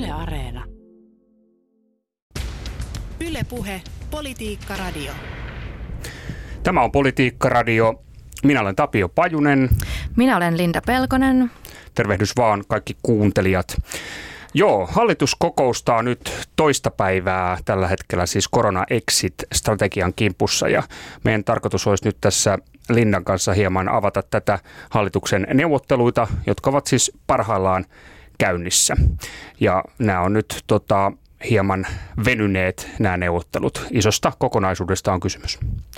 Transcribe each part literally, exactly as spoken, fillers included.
Yle Areena. Yle Puhe, Politiikka Radio. Tämä on Politiikka Radio. Minä olen Tapio Pajunen. Minä olen Linda Pelkonen. Tervehdys vaan kaikki kuuntelijat. Joo, hallitus kokoustaa nyt toista päivää tällä hetkellä siis korona-exit-strategian kimpussa ja meidän tarkoitus olisi nyt tässä Lindan kanssa hieman avata tätä hallituksen neuvotteluita, jotka ovat siis parhaillaan käynnissä. Ja nämä on nyt tota, hieman venyneet nämä neuvottelut. Isosta kokonaisuudesta on kysymys.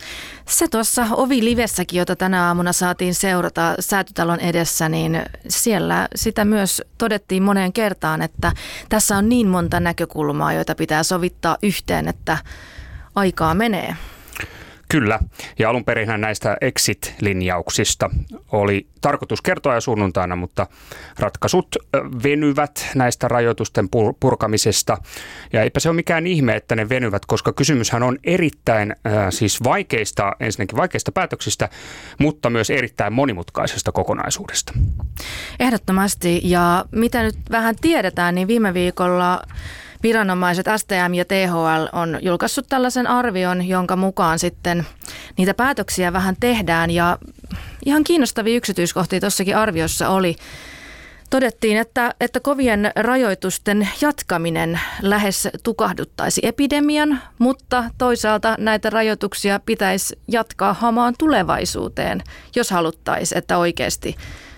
Se tuossa Ovi-livessäkin, jota tänä aamuna saatiin seurata Säätytalon edessä, niin siellä sitä myös todettiin moneen kertaan, että tässä on niin monta näkökulmaa, joita pitää sovittaa yhteen, että aikaa menee. Kyllä, ja alun perinhän näistä exit-linjauksista oli tarkoitus kertoa jo sunnuntaina, mutta ratkaisut venyvät näistä rajoitusten purkamisesta. Ja eipä se ole mikään ihme, että ne venyvät, koska kysymyshän on erittäin äh, siis vaikeista, ensinnäkin vaikeista päätöksistä, mutta myös erittäin monimutkaisesta kokonaisuudesta. Ehdottomasti, ja mitä nyt vähän tiedetään, niin viime viikolla viranomaiset S T M ja T H L on julkaissut tällaisen arvion, jonka mukaan sitten niitä päätöksiä vähän tehdään. Ja ihan kiinnostavia yksityiskohtia tuossakin arviossa oli. Todettiin, että, että kovien rajoitusten jatkaminen lähes tukahduttaisi epidemian, mutta toisaalta näitä rajoituksia pitäisi jatkaa hamaan tulevaisuuteen, jos haluttaisiin, että oikeasti,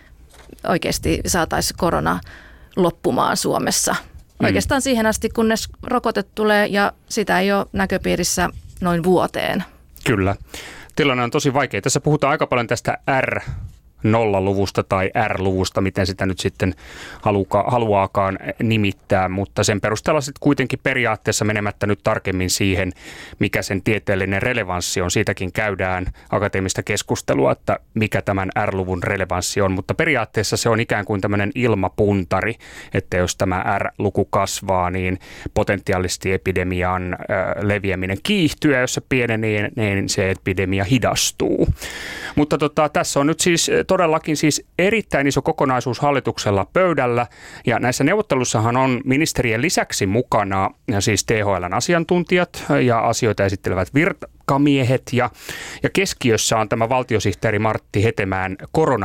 oikeasti saataisiin korona loppumaan Suomessa. Oikeastaan siihen asti, kunnes rokote tulee ja sitä ei ole näköpiirissä noin vuoteen. Kyllä. Tilanne on tosi vaikea. Tässä puhutaan aika paljon tästä R nolla-luvusta tai R-luvusta, miten sitä nyt sitten haluka, haluaakaan nimittää, mutta sen perusteella sitten kuitenkin periaatteessa menemättä nyt tarkemmin siihen, mikä sen tieteellinen relevanssi on. Siitäkin käydään akateemista keskustelua, että mikä tämän R-luvun relevanssi on, mutta periaatteessa se on ikään kuin tämmöinen ilmapuntari, että jos tämä R-luku kasvaa, niin potentiaalisesti epidemian leviäminen kiihtyy, ja jos se pienenee, niin se epidemia hidastuu. Mutta tota, tässä on nyt siis todellakin siis erittäin iso kokonaisuus hallituksella pöydällä, ja näissä neuvottelussahan on ministerien lisäksi mukana ja siis T H L:n asiantuntijat ja asioita esittelevät virkamiehet, ja, ja keskiössä on tämä valtiosihteeri Martti Hetemäen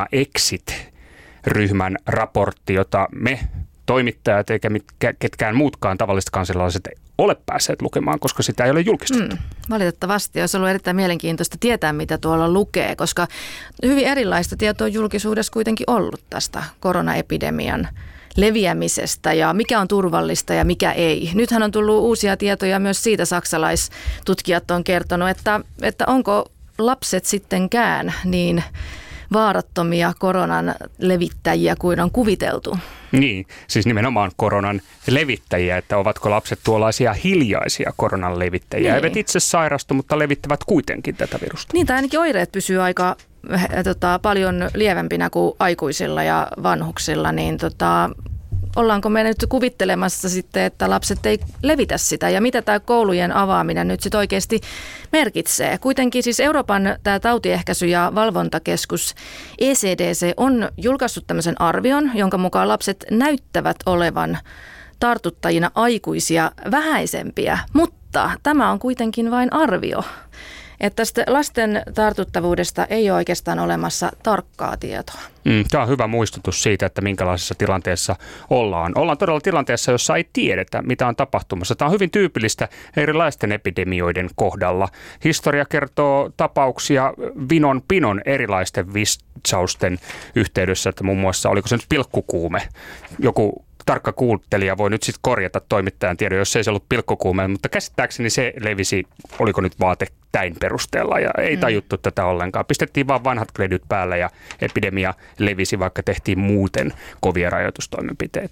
korona-exit-ryhmän raportti, jota me toimittajat eikä mitkä, ketkään muutkaan tavalliset kansalaiset ole päässeet lukemaan, koska sitä ei ole julkistettu. Mm, valitettavasti olisi ollut erittäin mielenkiintoista tietää, mitä tuolla lukee, koska hyvin erilaista tietoa on julkisuudessa kuitenkin ollut tästä koronaepidemian leviämisestä ja mikä on turvallista ja mikä ei. Nythän on tullut uusia tietoja myös siitä, saksalaistutkijat on kertonut, että, että onko lapset sittenkään niin vaarattomia koronan levittäjiä kuin on kuviteltu. Niin, siis nimenomaan koronan levittäjiä, että ovatko lapset tuollaisia hiljaisia koronan levittäjiä. Niin. Eivät itse sairastu, mutta levittävät kuitenkin tätä virusta. Niin, tai ainakin oireet pysyy aika äh, tota, paljon lievempinä kuin aikuisilla ja vanhuksilla, niin tota, ollaanko me nyt kuvittelemassa sitten, että lapset ei levitä sitä, ja mitä tämä koulujen avaaminen nyt sitten oikeasti merkitsee? Kuitenkin siis Euroopan tämä tautiehkäisy- ja valvontakeskus E C D C on julkaissut tämmöisen arvion, jonka mukaan lapset näyttävät olevan tartuttajina aikuisia vähäisempiä, mutta tämä on kuitenkin vain arvio. Että tästä lasten tartuttavuudesta ei ole oikeastaan olemassa tarkkaa tietoa. Mm, tämä on hyvä muistutus siitä, että minkälaisessa tilanteessa ollaan. Ollaan todella tilanteessa, jossa ei tiedetä, mitä on tapahtumassa. Tämä on hyvin tyypillistä erilaisten epidemioiden kohdalla. Historia kertoo tapauksia vinon pinon erilaisten vitsausten yhteydessä, että muun muassa oliko se nyt pilkkukuume, joku tarkka kuuntelija voi nyt sitten korjata toimittajan tiedon, jos ei se ollut pilkkokuume, mutta käsittääkseni se levisi, oliko nyt vaatetäin perusteella, ja ei tajuttu mm. tätä ollenkaan. Pistettiin vaan vanhat kledyt päällä ja epidemia levisi, vaikka tehtiin muuten kovia rajoitustoimenpiteitä.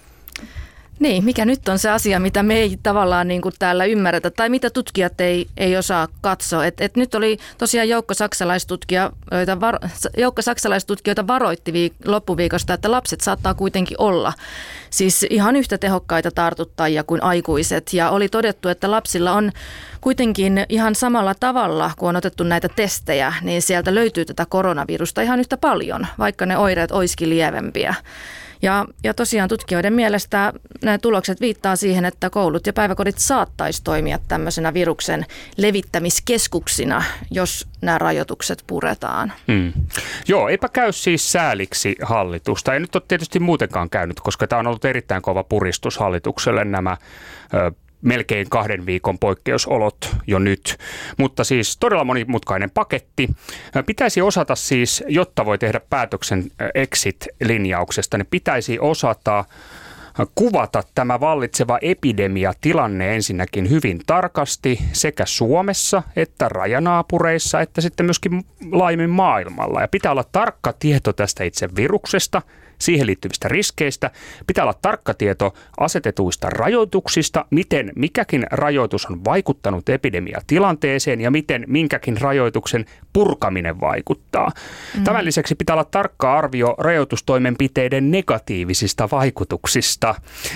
Niin, mikä nyt on se asia, mitä me ei tavallaan niin kuin täällä ymmärretä, tai mitä tutkijat ei, ei osaa katsoa. Et, et nyt oli tosiaan joukko saksalaistutkijoita, var, joukko saksalaistutkijoita varoitti viik- loppuviikosta, että lapset saattaa kuitenkin olla siis ihan yhtä tehokkaita tartuttajia kuin aikuiset. Ja oli todettu, että lapsilla on kuitenkin ihan samalla tavalla, kun on otettu näitä testejä, niin sieltä löytyy tätä koronavirusta ihan yhtä paljon, vaikka ne oireet olisikin lievempiä. Ja, ja tosiaan tutkijoiden mielestä nämä tulokset viittaa siihen, että koulut ja päiväkodit saattaisi toimia tämmöisenä viruksen levittämiskeskuksina, jos nämä rajoitukset puretaan. Hmm. Joo, eipä käy siis sääliksi hallitusta. Ei nyt ole tietysti muutenkaan käynyt, koska tämä on ollut erittäin kova puristus hallitukselle nämä ö, melkein kahden viikon poikkeusolot jo nyt, mutta siis todella monimutkainen paketti. Pitäisi osata siis, jotta voi tehdä päätöksen exit-linjauksesta, niin pitäisi osata kuvata tämä vallitseva epidemiatilanne ensinnäkin hyvin tarkasti sekä Suomessa että rajanaapureissa että sitten myöskin laajemmin maailmalla. Ja pitää olla tarkka tieto tästä itse viruksesta, siihen liittyvistä riskeistä. Pitää olla tarkka tieto asetetuista rajoituksista, miten mikäkin rajoitus on vaikuttanut epidemiatilanteeseen ja miten minkäkin rajoituksen purkaminen vaikuttaa. Mm. Tämän lisäksi pitää olla tarkka arvio rajoitustoimenpiteiden negatiivisista vaikutuksista.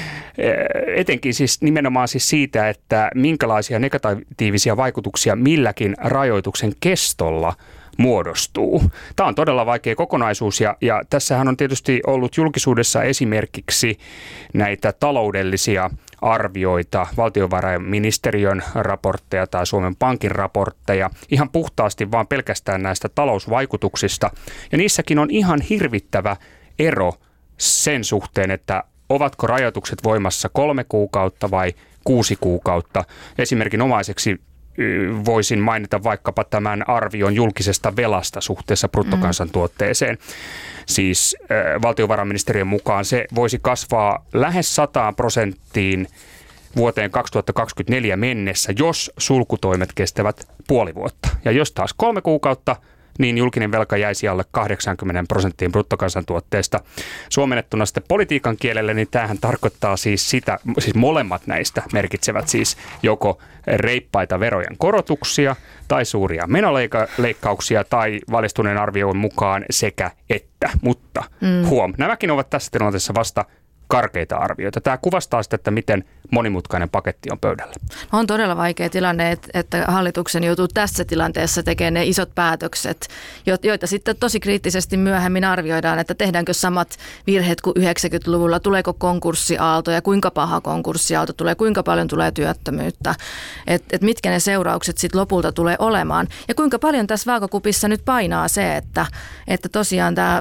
Etenkin siis nimenomaan siis siitä, että minkälaisia negatiivisia vaikutuksia milläkin rajoituksen kestolla muodostuu. Tämä on todella vaikea kokonaisuus ja, ja tässähän on tietysti ollut julkisuudessa esimerkiksi näitä taloudellisia arvioita, valtiovarainministeriön raportteja tai Suomen Pankin raportteja, ihan puhtaasti vaan pelkästään näistä talousvaikutuksista. Ja niissäkin on ihan hirvittävä ero sen suhteen, että ovatko rajoitukset voimassa kolme kuukautta vai kuusi kuukautta. Esimerkinomaiseksi voisin mainita vaikkapa tämän arvion julkisesta velasta suhteessa bruttokansantuotteeseen. Siis äh, valtiovarainministeriön mukaan se voisi kasvaa lähes sataan prosenttiin vuoteen kaksituhattakaksikymmentäneljä mennessä, jos sulkutoimet kestävät puoli vuotta. Ja jos taas kolme kuukautta, niin julkinen velka jäisi alle kahdeksankymmentä prosenttiin bruttokansantuotteesta. Suomennettuna sitten politiikan kielelle, niin tämähän tarkoittaa siis sitä, siis molemmat näistä merkitsevät siis joko reippaita verojen korotuksia tai suuria menoleikkauksia tai valistuneen arvion mukaan sekä että, mutta mm. huom, nämäkin ovat tässä tilanteessa vasta karkeita arvioita. Tämä kuvastaa sitä, että miten monimutkainen paketti on pöydällä. On todella vaikea tilanne, että hallituksen joutuu tässä tilanteessa tekemään ne isot päätökset, joita sitten tosi kriittisesti myöhemmin arvioidaan, että tehdäänkö samat virheet kuin yhdeksänkymmentäluvulla, tuleeko konkurssiaalto ja kuinka paha konkurssiaalto tulee, kuinka paljon tulee työttömyyttä, että et mitkä ne seuraukset sitten lopulta tulee olemaan ja kuinka paljon tässä vaakakupissa nyt painaa se, että, että tosiaan tämä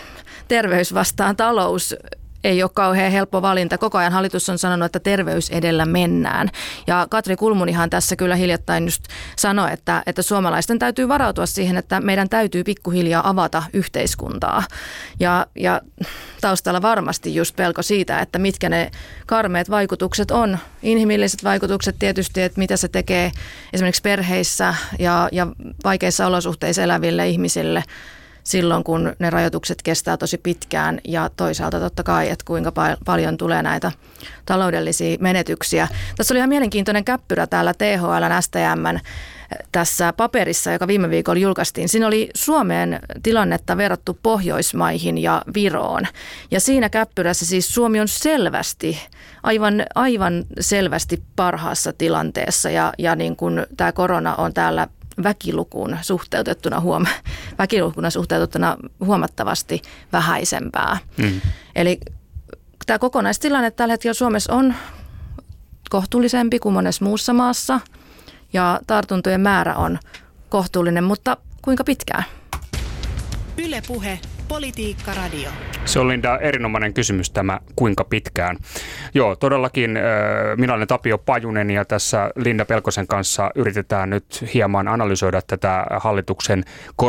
terveys vastaan talous ei ole kauhean helppo valinta. Koko ajan hallitus on sanonut, että terveys edellä mennään. Ja Katri Kulmunihan tässä kyllä hiljattain just sanoi, että, että suomalaisten täytyy varautua siihen, että meidän täytyy pikkuhiljaa avata yhteiskuntaa. Ja, ja taustalla varmasti just pelko siitä, että mitkä ne karmeat vaikutukset on. Inhimilliset vaikutukset tietysti, että mitä se tekee esimerkiksi perheissä ja, ja vaikeissa olosuhteissa eläville ihmisille silloin, kun ne rajoitukset kestää tosi pitkään ja toisaalta totta kai, että kuinka paljon tulee näitä taloudellisia menetyksiä. Tässä oli ihan mielenkiintoinen käppyrä täällä T H L:n S T M:n tässä paperissa, joka viime viikolla julkaistiin. Siinä oli Suomen tilannetta verrattu Pohjoismaihin ja Viroon. Ja siinä käppyrässä siis Suomi on selvästi, aivan, aivan selvästi parhaassa tilanteessa ja, ja niin kuin tämä korona on täällä väkilukuun suhteutettuna, huom- väkilukuna suhteutettuna huomattavasti vähäisempää. Mm. Eli tämä kokonaistilanne tällä hetkellä Suomessa on kohtuullisempi kuin monessa muussa maassa ja tartuntojen määrä on kohtuullinen, mutta kuinka pitkään? Yle Puhe, Politiikka Radio. Se on, Linda, erinomainen kysymys tämä, kuinka pitkään. Joo, todellakin minä olen Tapio Pajunen ja tässä Linda Pelkosen kanssa yritetään nyt hieman analysoida tätä hallituksen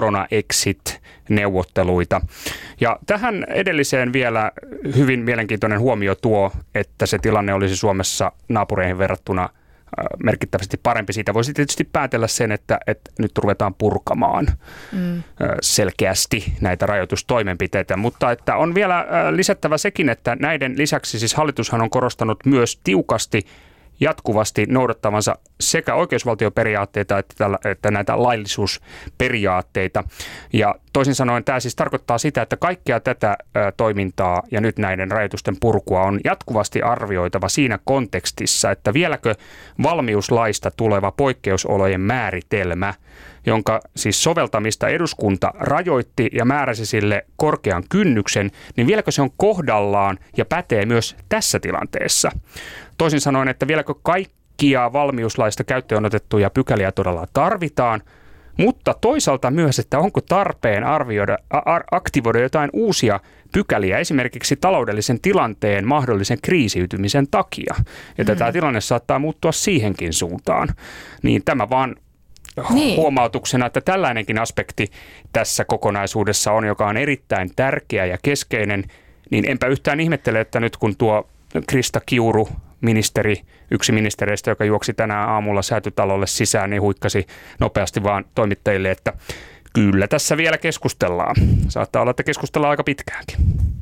korona-exit-neuvotteluita. Ja tähän edelliseen vielä hyvin mielenkiintoinen huomio tuo, että se tilanne olisi Suomessa naapureihin verrattuna merkittävästi parempi. Siitä voisi tietysti päätellä sen, että, että nyt ruvetaan purkamaan mm. selkeästi näitä rajoitustoimenpiteitä, mutta että on vielä lisättävä sekin, että näiden lisäksi siis hallitushan on korostanut myös tiukasti jatkuvasti noudattavansa sekä oikeusvaltioperiaatteita että, tällä, että näitä laillisuusperiaatteita. Ja toisin sanoen tämä siis tarkoittaa sitä, että kaikkea tätä toimintaa ja nyt näiden rajoitusten purkua on jatkuvasti arvioitava siinä kontekstissa, että vieläkö valmiuslaista tuleva poikkeusolojen määritelmä, jonka siis soveltamista eduskunta rajoitti ja määräsi sille korkean kynnyksen, niin vieläkö se on kohdallaan ja pätee myös tässä tilanteessa. Toisin sanoen, että vieläkö kaikkia valmiuslaista käyttöön otettuja pykäliä todella tarvitaan, mutta toisaalta myös, että onko tarpeen arvioida, aktivoida jotain uusia pykäliä esimerkiksi taloudellisen tilanteen mahdollisen kriisiytymisen takia. Että mm. tämä tilanne saattaa muuttua siihenkin suuntaan. Niin tämä vaan niin. huomautuksena, että tällainenkin aspekti tässä kokonaisuudessa on, joka on erittäin tärkeä ja keskeinen, niin enpä yhtään ihmettele, että nyt kun tuo Krista Kiuru, ministeri, yksi ministereistä, joka juoksi tänään aamulla Säätytalolle sisään, niin huikkasi nopeasti vaan toimittajille, että kyllä tässä vielä keskustellaan. Saattaa olla, että keskustellaan aika pitkäänkin.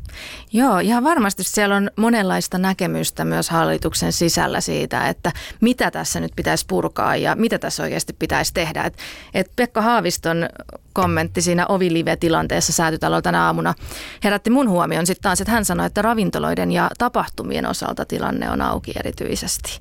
Joo, ihan varmasti siellä on monenlaista näkemystä myös hallituksen sisällä siitä, että mitä tässä nyt pitäisi purkaa ja mitä tässä oikeasti pitäisi tehdä. Et, et Pekka Haaviston kommentti siinä Ovilive-tilanteessa Säätytalolla tänä aamuna herätti mun huomioon sitten taas, että hän sanoi, että ravintoloiden ja tapahtumien osalta tilanne on auki erityisesti.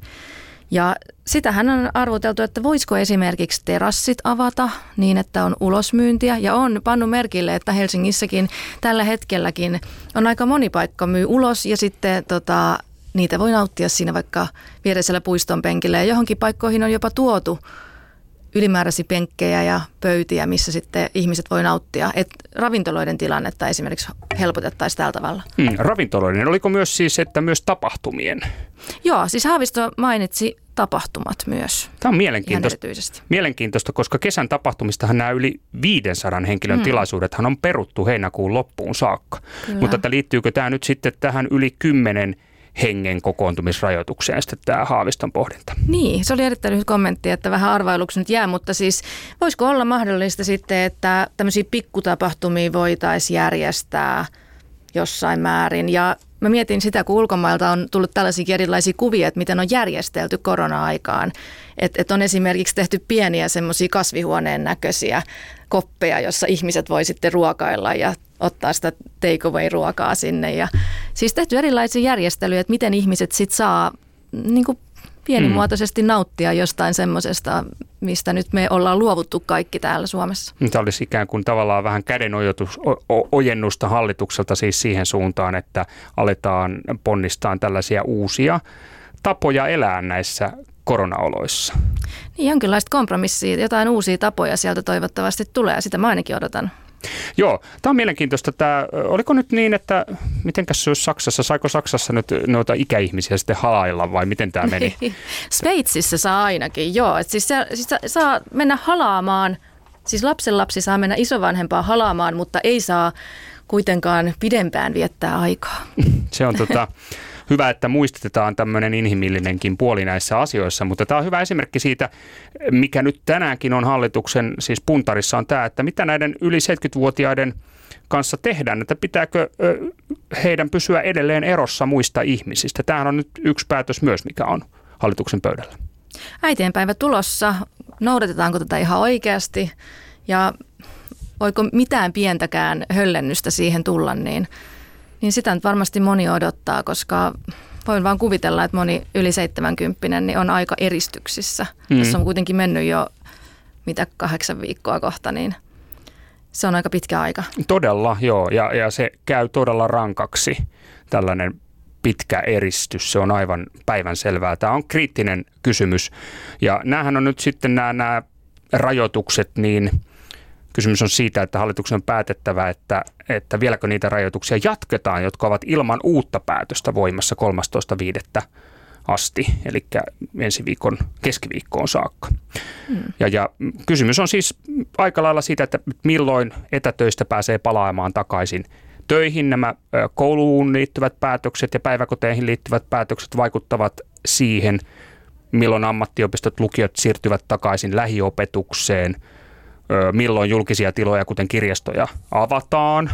Ja sitähän on arvoteltu, että voisiko esimerkiksi terassit avata niin, että on ulosmyyntiä. Ja on pannut merkille, että Helsingissäkin tällä hetkelläkin on aika moni paikka myy ulos ja sitten tota, niitä voi nauttia siinä vaikka viereisellä puiston penkillä. Ja johonkin paikkoihin on jopa tuotu ylimääräisiä penkkejä ja pöytiä, missä sitten ihmiset voi nauttia. Et ravintoloiden tilannetta esimerkiksi helpotettaisiin tällä tavalla. Hmm, ravintoloiden. Oliko myös siis, että myös tapahtumien? Joo, siis Haavisto mainitsi tapahtumat myös. Tämä on mielenkiintoista, mielenkiintoista, koska kesän tapahtumistahan nämä yli viisisataa henkilön hmm. tilaisuudethan on peruttu heinäkuun loppuun saakka. Kyllä. Mutta että liittyykö tämä nyt sitten tähän yli kymmenen hengen kokoontumisrajoitukseen sitten tämä Haaviston pohdinta? Niin, se oli erittäin lyhyt kommentti, että vähän arvailuksi nyt jää, mutta siis voisiko olla mahdollista sitten, että tämmöisiä pikkutapahtumia voitaisiin järjestää jossain määrin. Ja mä mietin sitä, kun ulkomailta on tullut tällaisia erilaisia kuvia, että miten on järjestelty korona-aikaan. Että et on esimerkiksi tehty pieniä semmoisia kasvihuoneen näköisiä koppeja, jossa ihmiset voi sitten ruokailla ja ottaa sitä takeaway-ruokaa sinne. Ja siis tehty erilaisia järjestelyjä, että miten ihmiset sitten saa niin kuin pienimuotoisesti nauttia jostain semmoisesta, mistä nyt me ollaan luovuttu kaikki täällä Suomessa. Tämä olisi ikään kuin tavallaan vähän kädenojennusta hallitukselta siis siihen suuntaan, että aletaan ponnistaa tällaisia uusia tapoja elää näissä koronaoloissa. Niin, jonkinlaista kompromissia, jotain uusia tapoja sieltä toivottavasti tulee, ja sitä mä ainakin odotan. Joo, tämä on mielenkiintoista. Tämä, oliko nyt niin, että mitenkäs se olisi Saksassa, saiko Saksassa nyt noita ikäihmisiä sitten halailla vai miten tämä meni? Sveitsissä saa ainakin, joo. Et siis, se, siis saa mennä halaamaan, siis lapsenlapsi saa mennä isovanhempaa halaamaan, mutta ei saa kuitenkaan pidempään viettää aikaa. Se on tota... Hyvä, että muistetaan tämmöinen inhimillinenkin puoli näissä asioissa, mutta tämä on hyvä esimerkki siitä, mikä nyt tänäänkin on hallituksen siis puntarissa on tämä, että mitä näiden yli seitsemänkymmentävuotiaiden kanssa tehdään, että pitääkö heidän pysyä edelleen erossa muista ihmisistä. Tämähän on nyt yksi päätös myös, mikä on hallituksen pöydällä. Äitienpäivä tulossa, noudatetaanko tätä ihan oikeasti ja voiko mitään pientäkään höllennystä siihen tulla, niin Niin sitä nyt varmasti moni odottaa, koska voin vaan kuvitella, että moni yli seitsemänkymppinen niin on aika eristyksissä. Mm. Tässä on kuitenkin mennyt jo mitä kahdeksan viikkoa kohta, niin se on aika pitkä aika. Todella, joo. Ja, ja se käy todella rankaksi, tällainen pitkä eristys. Se on aivan päivänselvää. Tämä on kriittinen kysymys. Ja näähän on nyt sitten nämä, nämä rajoitukset, niin kysymys on siitä, että hallituksen on päätettävä, että, että vieläkö niitä rajoituksia jatketaan, jotka ovat ilman uutta päätöstä voimassa kolmastoista viidettä asti, eli ensi viikon keskiviikkoon saakka. Hmm. Ja, ja kysymys on siis aika lailla siitä, että milloin etätöistä pääsee palaamaan takaisin töihin. Nämä kouluun liittyvät päätökset ja päiväkoteihin liittyvät päätökset vaikuttavat siihen, milloin ammattiopistot, lukiot siirtyvät takaisin lähiopetukseen, milloin julkisia tiloja, kuten kirjastoja, avataan,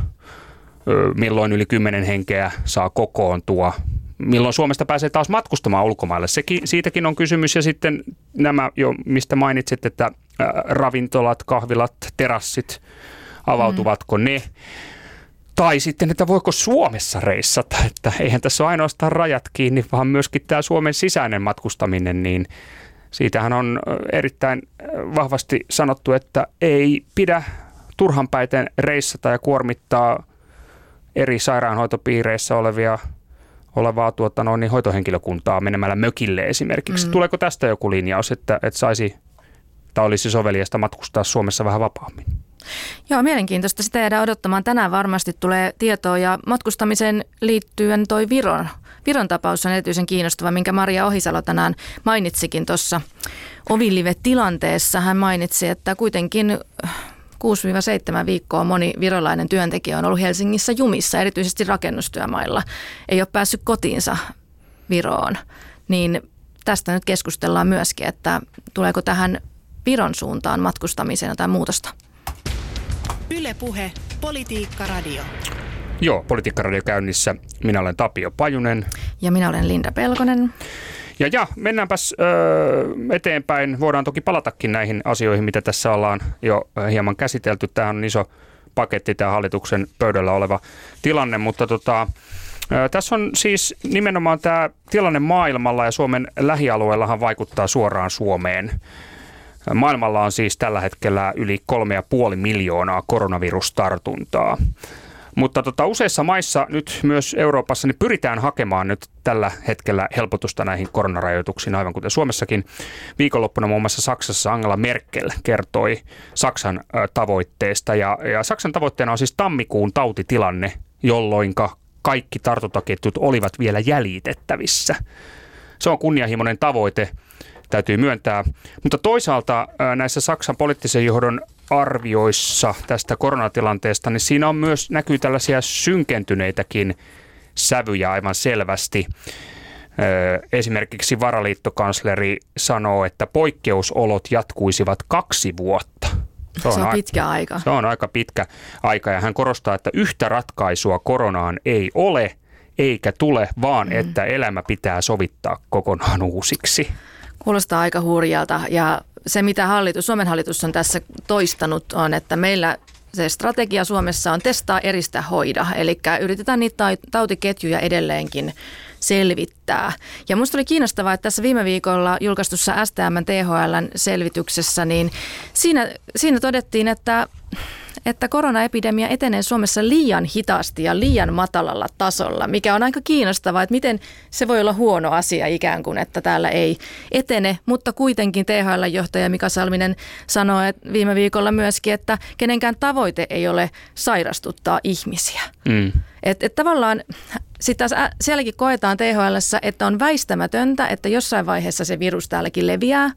milloin yli kymmenen henkeä saa kokoontua, milloin Suomesta pääsee taas matkustamaan ulkomaille. Sekin, siitäkin on kysymys. Ja sitten nämä, jo, mistä mainitsit, että ravintolat, kahvilat, terassit avautuvatko mm. ne. Tai sitten, että voiko Suomessa reissata, että eihän tässä ole ainoastaan rajat kiinni, vaan myöskin tämä Suomen sisäinen matkustaminen, niin siitähän on erittäin vahvasti sanottu, että ei pidä turhanpäiten reissata ja kuormittaa eri sairaanhoitopiireissä olevia, olevaa tuota, no, niin hoitohenkilökuntaa menemällä mökille esimerkiksi. Mm. Tuleeko tästä joku linjaus, että, että saisi tai olisi soveliasta matkustaa Suomessa vähän vapaammin? Joo, mielenkiintoista. Sitä jäädään odottamaan. Tänään varmasti tulee tietoa ja matkustamiseen liittyen toi Viron. Viron tapaus on erityisen kiinnostava, minkä Maria Ohisalo tänään mainitsikin tuossa Ovilive-tilanteessa. Hän mainitsi, että kuitenkin kuusi seitsemän viikkoa moni virolainen työntekijä on ollut Helsingissä jumissa, erityisesti rakennustyömailla. Ei ole päässyt kotiinsa Viroon. Niin tästä nyt keskustellaan myöskin, että tuleeko tähän Viron suuntaan matkustamiseen jotain muutosta. Yle Puhe, Politiikka Radio. Joo, Politiikka Radio käynnissä. Minä olen Tapio Pajunen. Ja minä olen Linda Pelkonen. Ja, ja mennäänpäs öö, eteenpäin. Voidaan toki palatakin näihin asioihin, mitä tässä ollaan jo hieman käsitelty. Tämä on iso paketti, tämä hallituksen pöydällä oleva tilanne, mutta tota, ö, tässä on siis nimenomaan tämä tilanne maailmalla ja Suomen lähialueellahan vaikuttaa suoraan Suomeen. Maailmalla on siis tällä hetkellä yli kolme ja puoli miljoonaa koronavirustartuntaa. Mutta tota, useissa maissa, nyt myös Euroopassa, niin pyritään hakemaan nyt tällä hetkellä helpotusta näihin koronarajoituksiin, aivan kuten Suomessakin. Viikonloppuna muun muassa Saksassa Angela Merkel kertoi Saksan ä, tavoitteesta. Ja, ja Saksan tavoitteena on siis tammikuun tautitilanne, jolloin kaikki tartuntaketjut olivat vielä jäljitettävissä. Se on kunnianhimoinen tavoite, täytyy myöntää. Mutta toisaalta ä, näissä Saksan poliittisen johdon arvioissa tästä koronatilanteesta, niin siinä on myös näkyy tällaisia synkentyneitäkin sävyjä aivan selvästi. Esimerkiksi varaliittokansleri sanoo, että poikkeusolot jatkuisivat kaksi vuotta. Se on, se on pitkä aika. Se on aika pitkä aika ja hän korostaa, että yhtä ratkaisua koronaan ei ole eikä tule, vaan mm. että elämä pitää sovittaa kokonaan uusiksi. Kuulostaa aika hurjalta ja se, mitä hallitus, Suomen hallitus on tässä toistanut, on, että meillä se strategia Suomessa on testaa, eristä, hoida. Eli yritetään niitä tautiketjuja edelleenkin selvittää. Ja minusta oli kiinnostavaa, että tässä viime viikolla julkaistussa S T M:n T H L:n selvityksessä, niin siinä, siinä todettiin, että että koronaepidemia etenee Suomessa liian hitaasti ja liian matalalla tasolla, mikä on aika kiinnostavaa, että miten se voi olla huono asia ikään kuin, että täällä ei etene, mutta kuitenkin T H L-johtaja Mika Salminen sanoi viime viikolla myöskin, että kenenkään tavoite ei ole sairastuttaa ihmisiä. Mm. Että et tavallaan sitten taas sielläkin koetaan T H L:ssä, että on väistämätöntä, että jossain vaiheessa se virus täälläkin leviää.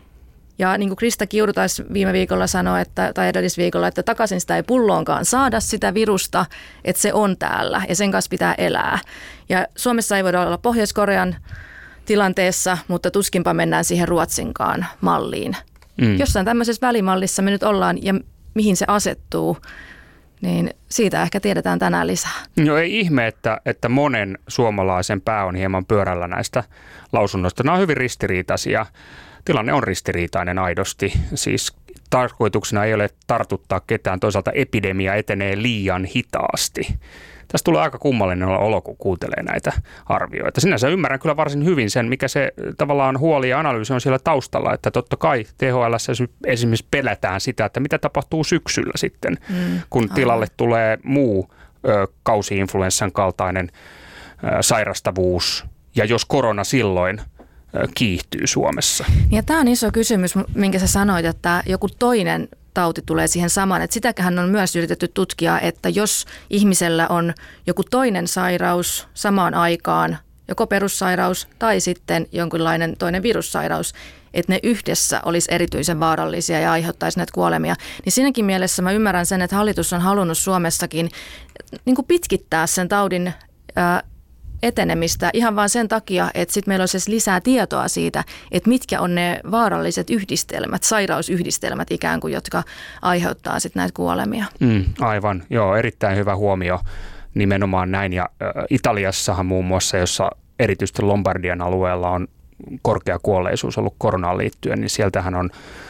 Ja niin kuin Krista Kiuru taisi viime viikolla sanoi, että, tai edellisviikolla, että takaisin sitä ei pulloonkaan saada sitä virusta, että se on täällä ja sen kanssa pitää elää. Ja Suomessa ei voida olla Pohjois-Korean tilanteessa, mutta tuskinpa mennään siihen Ruotsinkaan malliin. Mm. Jossain tämmöisessä välimallissa me nyt ollaan ja mihin se asettuu, niin siitä ehkä tiedetään tänään lisää. No ei ihme, että, että monen suomalaisen pää on hieman pyörällä näistä lausunnoista. Nämä on hyvin ristiriitaisia. Tilanne on ristiriitainen aidosti, siis tarkoituksena ei ole tartuttaa ketään, toisaalta epidemia etenee liian hitaasti. Tästä tulee aika kummallinen olo, kun kuuntelee näitä arvioita. Sinänsä ymmärrän kyllä varsin hyvin sen, mikä se tavallaan huoli ja analyysi on siellä taustalla, että totta kai T H L:ssä esimerkiksi pelätään sitä, että mitä tapahtuu syksyllä sitten, mm, kun tilalle tulee muu ö, kausi-influenssan kaltainen ö, sairastavuus ja jos korona silloin kiihtyy Suomessa. Ja tämä on iso kysymys, minkä sä sanoit, että joku toinen tauti tulee siihen samaan. Että sitäköhän on myös yritetty tutkia, että jos ihmisellä on joku toinen sairaus samaan aikaan, joko perussairaus tai sitten jonkinlainen toinen virussairaus, että ne yhdessä olisi erityisen vaarallisia ja aiheuttaisi näitä kuolemia. Niin siinäkin mielessä mä ymmärrän sen, että hallitus on halunnut Suomessakin niin kuin pitkittää sen taudin ää, etenemistä ihan vaan sen takia, että sitten meillä olisi lisää tietoa siitä, että mitkä on ne vaaralliset yhdistelmät, sairausyhdistelmät ikään kuin, jotka aiheuttaa sitten näitä kuolemia. Mm, aivan, joo, erittäin hyvä huomio nimenomaan näin. Ja ä, Italiassahan muun muassa, jossa erityisesti Lombardian alueella on korkea kuolleisuus ollut koronaan liittyen, niin sieltähän on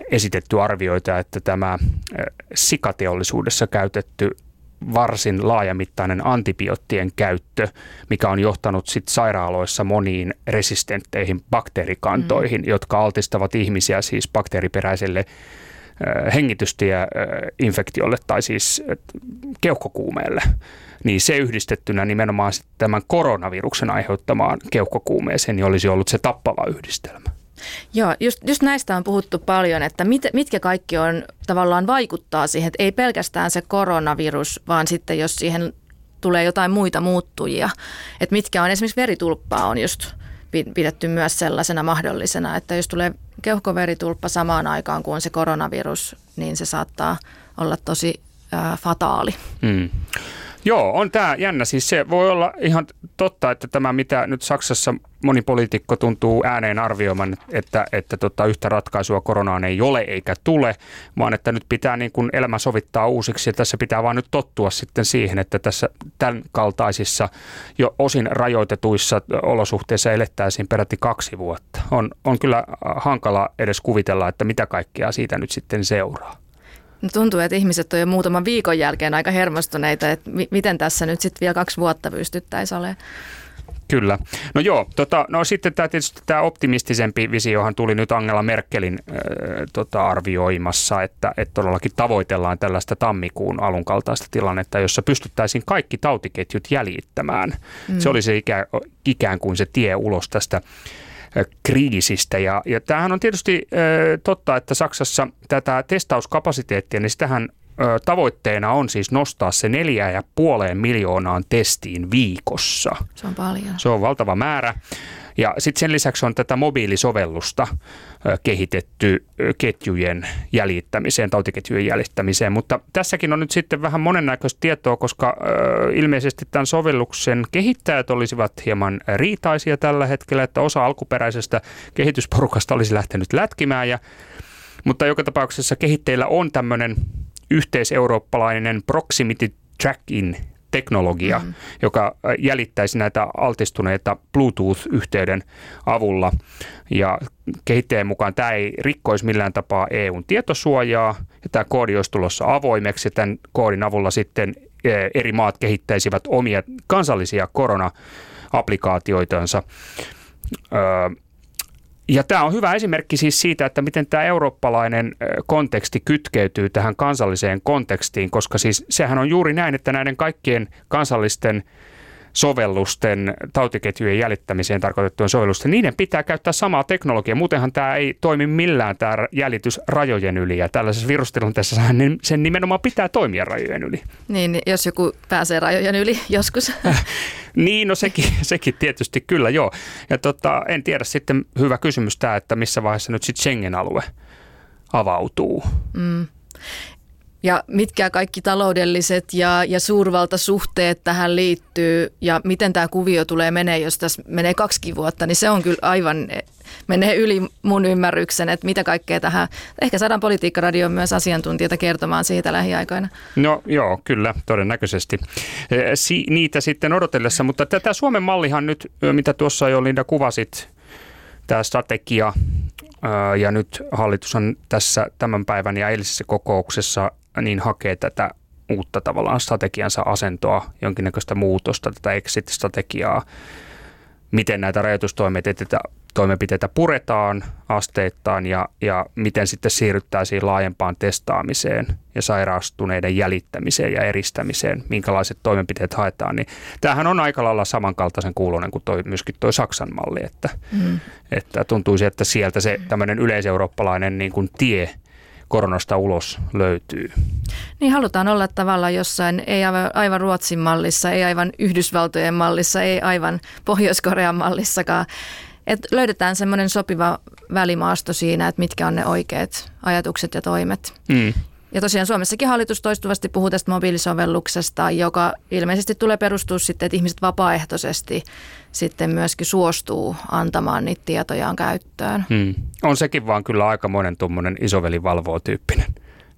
esitetty arvioita, että tämä sikateollisuudessa käytetty varsin laajamittainen antibioottien käyttö, mikä on johtanut sit sairaaloissa moniin resistentteihin bakteerikantoihin, mm. jotka altistavat ihmisiä siis bakteeriperäiselle hengitystieinfektiolle tai siis keuhkokuumeelle, niin se yhdistettynä nimenomaan tämän koronaviruksen aiheuttamaan keuhkokuumeeseen niin olisi ollut se tappava yhdistelmä. Joo, just, just näistä on puhuttu paljon, että mit, mitkä kaikki on tavallaan vaikuttaa siihen, että ei pelkästään se koronavirus, vaan sitten jos siihen tulee jotain muita muuttujia, että mitkä on esimerkiksi veritulppaa on just pidetty myös sellaisena mahdollisena, että jos tulee keuhkoveritulppa samaan aikaan kuin on se koronavirus, niin se saattaa olla tosi ää, fataali. Mm. Joo, on tämä jännä. Siis se voi olla ihan totta, että tämä mitä nyt Saksassa moni poliitikko tuntuu ääneen arvioimaan, että, että tota, yhtä ratkaisua koronaan ei ole eikä tule, vaan että nyt pitää niin kuin elämä sovittaa uusiksi ja tässä pitää vaan nyt tottua sitten siihen, että tässä tämän kaltaisissa jo osin rajoitetuissa olosuhteissa elettäisiin peräti kaksi vuotta. On, on kyllä hankala edes kuvitella, että mitä kaikkea siitä nyt sitten seuraa. No tuntuu, että ihmiset on jo muutaman viikon jälkeen aika hermostuneita, että mi- miten tässä nyt sitten vielä kaksi vuotta pystyttäisiin olemaan. Kyllä. No joo, tota, no sitten tämä tietysti tämä optimistisempi visiohan tuli nyt Angela Merkelin äh, tota, arvioimassa, että, että todellakin tavoitellaan tällaista tammikuun alun kaltaista tilannetta, jossa pystyttäisiin kaikki tautiketjut jäljittämään. Mm. Se oli se ikään, ikään kuin se tie ulos tästä kriisistä. Ja, ja tämähän on tietysti äh, totta, että Saksassa tätä testauskapasiteettia, niin sitähän äh, tavoitteena on siis nostaa se neljä ja puoleen miljoonaan testiin viikossa. Se on paljon. Se on valtava määrä. Ja sitten sen lisäksi on tätä mobiilisovellusta äh, kehitetty äh, ketjujen jäljittämiseen, tautiketjujen jäljittämiseen, mutta tässäkin on nyt sitten vähän monennäköistä tietoa, koska äh, ilmeisesti tämän sovelluksen kehittäjät olisivat hieman riitaisia tällä hetkellä, että osa alkuperäisestä kehitysporukasta olisi lähtenyt lätkimään, ja, mutta joka tapauksessa kehittäjillä on tämmöinen yhteiseurooppalainen proximity tracking teknologia, mm. joka jäljittäisi näitä altistuneita Bluetooth-yhteyden avulla. Ja kehittäjän mukaan tämä ei rikkoisi millään tapaa E U:n tietosuojaa, ja tämä koodi olisi tulossa avoimeksi, ja tämän koodin avulla sitten eri maat kehittäisivät omia kansallisia korona-applikaatioitansa. Öö, Ja tämä on hyvä esimerkki siis siitä, että miten tämä eurooppalainen konteksti kytkeytyy tähän kansalliseen kontekstiin, koska siis sehän on juuri näin, että näiden kaikkien kansallisten sovellusten, tautiketjujen jäljittämiseen tarkoitettujen sovellusten, niiden pitää käyttää samaa teknologiaa. Muutenhan tämä ei toimi millään tämä jäljitys rajojen yli, ja tällaisessa virustilanteessa sen nimenomaan pitää toimia rajojen yli. Niin, jos joku pääsee rajojen yli joskus. Niin, no sekin, sekin tietysti kyllä, joo. Ja tota, en tiedä sitten, hyvä kysymys tämä, että missä vaiheessa nyt sitten Schengen-alue avautuu. Mm. Ja mitkä kaikki taloudelliset ja, ja suurvaltasuhteet tähän liittyy ja miten tämä kuvio tulee menee, jos tässä menee kaksi vuotta, niin se on kyllä aivan, menee yli mun ymmärryksen, että mitä kaikkea tähän, ehkä saadaan Politiikkaradioon myös asiantuntijoita kertomaan siitä lähiaikoina. No joo, kyllä, todennäköisesti. Si- niitä sitten odotellessa, mutta tätä Suomen mallihan nyt, mitä tuossa jo Linda kuvasit, tämä strategia ja nyt hallitus on tässä tämän päivän ja eilisessä kokouksessa niin hakee tätä uutta tavallaan strategiansa asentoa, jonkinnäköistä muutosta, tätä exit-strategiaa, miten näitä rajoitustoimenpiteitä toimenpiteitä puretaan asteittain ja, ja miten sitten siirryttäisiin laajempaan testaamiseen ja sairastuneiden jäljittämiseen ja eristämiseen, minkälaiset toimenpiteet haetaan. Niin tämähän on aika lailla samankaltaisen kuuloinen kuin toi, myöskin tuo Saksan malli, että, mm. että tuntuisi, että sieltä se tämmöinen yleiseurooppalainen niin kuin tie koronasta ulos löytyy. Niin halutaan olla tavallaan jossain, ei aivan Ruotsin mallissa, ei aivan Yhdysvaltojen mallissa, ei aivan Pohjois-Korean mallissakaan. Että löydetään semmoinen sopiva välimaasto siinä, että mitkä on ne oikeat ajatukset ja toimet. Mm. Ja tosiaan Suomessakin hallitus toistuvasti puhuu tästä mobiilisovelluksesta, joka ilmeisesti tulee perustua sitten, että ihmiset vapaaehtoisesti sitten myöskin suostuu antamaan niitä tietojaan käyttöön. Hmm. On sekin vaan kyllä aikamoinen tuommoinen isoveli valvoo -tyyppinen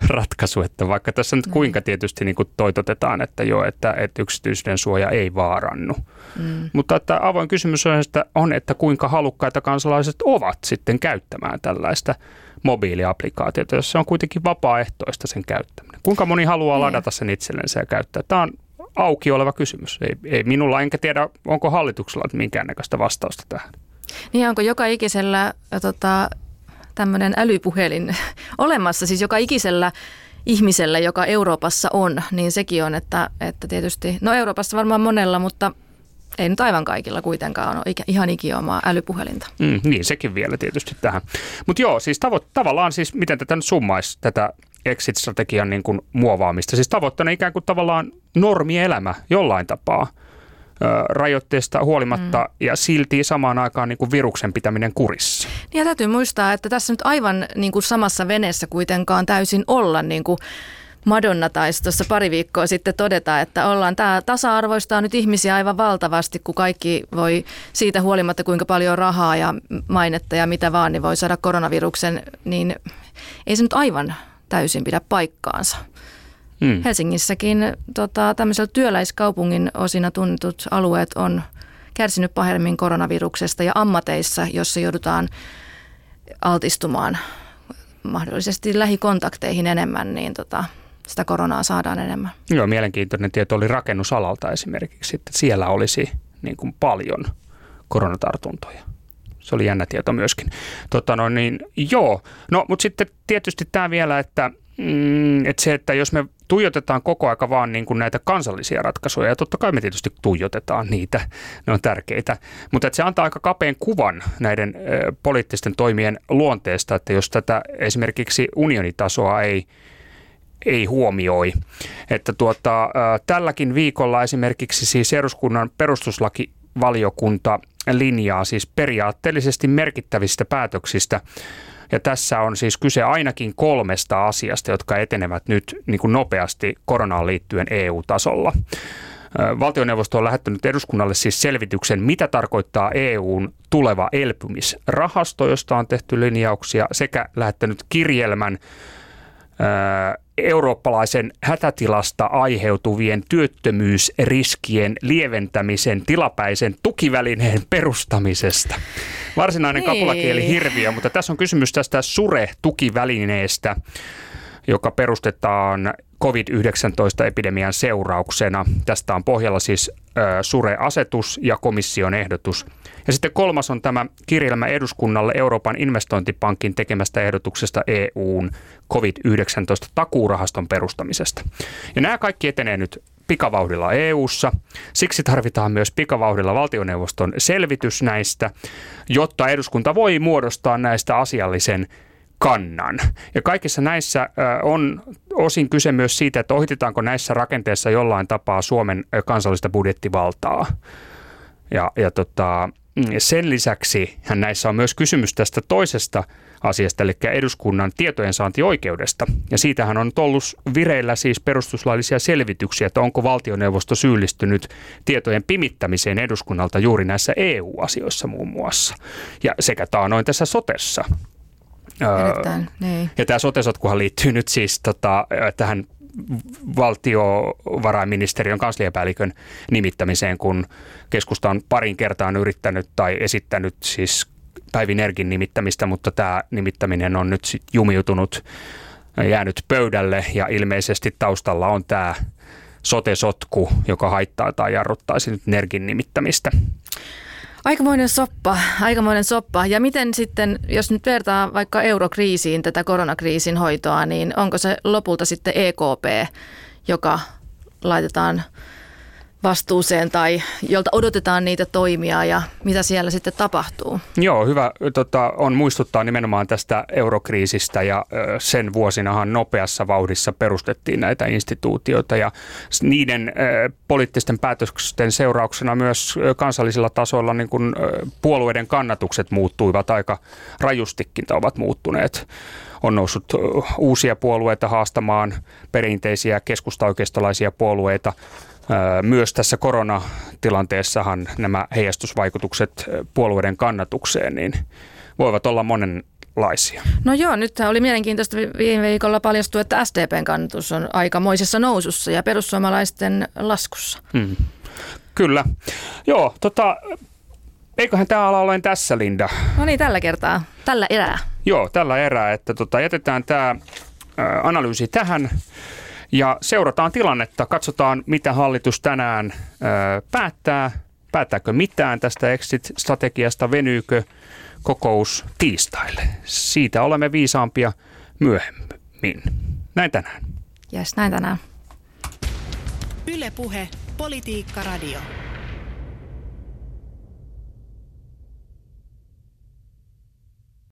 ratkaisu, että vaikka tässä nyt kuinka tietysti niin kuin toitotetaan, että joo, että, että yksityisyyden suoja ei vaarannu. Mm. Mutta että avoin kysymys on, että, on, että kuinka halukkaita kansalaiset ovat sitten käyttämään tällaista mobiiliaplikaatiota, jos se on kuitenkin vapaaehtoista sen käyttäminen. Kuinka moni haluaa mm. ladata sen itsellensä ja käyttää? Tämä on auki oleva kysymys. Ei, ei minulla, enkä tiedä, onko hallituksella minkäännäköistä vastausta tähän. Niin onko joka ikisellä tota, tämmöinen älypuhelin olemassa, siis joka ikisellä ihmisellä, joka Euroopassa on, niin sekin on, että, että tietysti, no Euroopassa varmaan monella, mutta ei nyt aivan kaikilla kuitenkaan ole ihan ikiomaa älypuhelinta. Mm, niin, sekin vielä tietysti tähän. Mutta joo, siis tavo- tavallaan siis, miten tätä nyt summaisi, tätä exit-strategian niin kuin muovaamista. Siis tavoitteena ikään kuin tavallaan normielämä jollain tapaa ö, rajoitteista huolimatta mm. ja silti samaan aikaan niin kuin viruksen pitäminen kurissa. Ja täytyy muistaa, että tässä nyt aivan niin kuin samassa veneessä kuitenkaan täysin olla, niin kuin Madonna taisi tuossa pari viikkoa sitten todeta, että ollaan tämä tasa-arvoistaa nyt ihmisiä aivan valtavasti, kun kaikki voi siitä huolimatta kuinka paljon rahaa ja mainetta ja mitä vaan, niin voi saada koronaviruksen, niin ei se nyt aivan täysin pidä paikkaansa. Hmm. Helsingissäkin tota, tämmöisellä työläiskaupungin osina tunnetut alueet on kärsinyt pahemmin koronaviruksesta ja ammateissa, jossa joudutaan altistumaan mahdollisesti lähikontakteihin enemmän, niin tota, sitä koronaa saadaan enemmän. Joo, mielenkiintoinen tieto oli rakennusalalta esimerkiksi, että siellä olisi niin kuin paljon koronatartuntoja. Se oli jännä tieto myöskin. Tota no niin, joo, no mutta sitten tietysti tämä vielä, että, mm, että se, että jos me tuijotetaan koko aika vaan niin kuin näitä kansallisia ratkaisuja, ja totta kai me tietysti tuijotetaan niitä, ne on tärkeitä, mutta että se antaa aika kapean kuvan näiden ö, poliittisten toimien luonteesta, että jos tätä esimerkiksi unionitasoa ei, ei huomioi, että tuota, ö, tälläkin viikolla esimerkiksi siis eduskunnan perustuslakivaliokunta linjaa siis periaatteellisesti merkittävistä päätöksistä. Ja tässä on siis kyse ainakin kolmesta asiasta, jotka etenevät nyt niin kuin nopeasti koronaan liittyen E U-tasolla. Valtioneuvosto on lähettänyt eduskunnalle siis selvityksen, mitä tarkoittaa E U:n tuleva elpymisrahasto, josta on tehty linjauksia, sekä lähettänyt kirjelmän eurooppalaisen hätätilasta aiheutuvien työttömyysriskien lieventämisen tilapäisen tukivälineen perustamisesta. Varsinainen niin. kapulakieli hirviö, mutta tässä on kysymys tästä SURE-tukivälineestä, joka perustetaan covid yhdeksäntoista-epidemian seurauksena. Tästä on pohjalla siis ö, SURE-asetus ja komission ehdotus. Ja sitten kolmas on tämä kirjelmä eduskunnalle Euroopan investointipankin tekemästä ehdotuksesta E U:n covid yhdeksäntoista-takuurahaston perustamisesta. Ja nämä kaikki etenee nyt pikavauhdilla E U:ssa. Siksi tarvitaan myös pikavauhdilla valtioneuvoston selvitys näistä, jotta eduskunta voi muodostaa näistä asiallisen kannan. Ja kaikissa näissä on osin kyse myös siitä, että ohitetaanko näissä rakenteissa jollain tapaa Suomen kansallista budjettivaltaa. Ja, ja tota, sen lisäksi näissä on myös kysymys tästä toisesta asiasta, eli eduskunnan tietojensaantioikeudesta. Ja siitähän on ollut vireillä siis perustuslaillisia selvityksiä, että onko valtioneuvosto syyllistynyt tietojen pimittämiseen eduskunnalta juuri näissä E U-asioissa muun muassa. Ja sekä taanoin tässä sotessa. Edetään, niin. Ja tämä sote-sotkuhan liittyy nyt siis tota, tähän valtiovarainministeriön kansliapäällikön nimittämiseen, kun keskusta on parin kertaan yrittänyt tai esittänyt siis Päivi Nergin nimittämistä, mutta tämä nimittäminen on nyt sit jumiutunut, jäänyt pöydälle ja ilmeisesti taustalla on tämä sote-sotku, joka haittaa tai jarruttaisi nyt Nergin nimittämistä. Aikamoinen soppa, aikamoinen soppa. Ja miten sitten, jos nyt vertaa vaikka eurokriisiin tätä koronakriisin hoitoa, niin onko se lopulta sitten E K P, joka laitetaan vastuuseen tai jolta odotetaan niitä toimia ja mitä siellä sitten tapahtuu? Joo, hyvä tota, on muistuttaa nimenomaan tästä eurokriisistä ja ö, sen vuosinahan nopeassa vauhdissa perustettiin näitä instituutioita ja niiden ö, poliittisten päätösten seurauksena myös ö, kansallisilla tasoilla niin kun, ö, puolueiden kannatukset muuttuivat aika rajustikin tai ovat muuttuneet. On noussut ö, uusia puolueita haastamaan perinteisiä keskustaoikeistolaisia puolueita. Myös tässä koronatilanteessahan nämä heijastusvaikutukset puolueiden kannatukseen niin voivat olla monen minkälaisia? No joo, nyt oli mielenkiintoista. Viime viikolla paljastui, että S D P:n kannatus on aikamoisessa nousussa ja perussuomalaisten laskussa. Hmm. Kyllä. Joo, tota, eiköhän tämä ala ole tässä, Linda. No niin, tällä kertaa, tällä erää. Joo, tällä erää, että tota, jätetään tämä analyysi tähän ja seurataan tilannetta. Katsotaan, mitä hallitus tänään ö, päättää. Päättääkö mitään tästä exit-strategiasta, venyykö kokous tiistaille. Siitä olemme viisaampia myöhemmin. Näin tänään. Jes, näin tänään. Yle Puhe, Politiikka Radio.